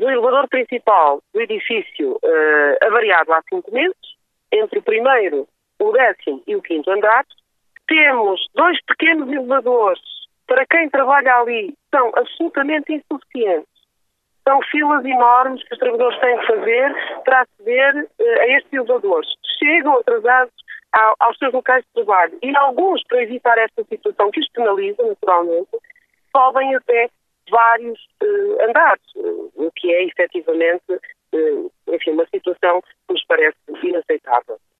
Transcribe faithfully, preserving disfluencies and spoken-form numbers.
no elevador principal do edifício uh, avariado há cinco meses, entre o primeiro, o décimo e o quinto andar. Temos dois pequenos elevadores, para quem trabalha ali, são absolutamente insuficientes. São filas enormes que os trabalhadores têm que fazer para aceder uh, a estes elevadores. Chegam atrasados ao, aos seus locais de trabalho. E alguns, para evitar esta situação que os penaliza, naturalmente, sobem até vários uh, andares, uh, o que é, efetivamente, uh, enfim, uma situação que nos parece inaceitável.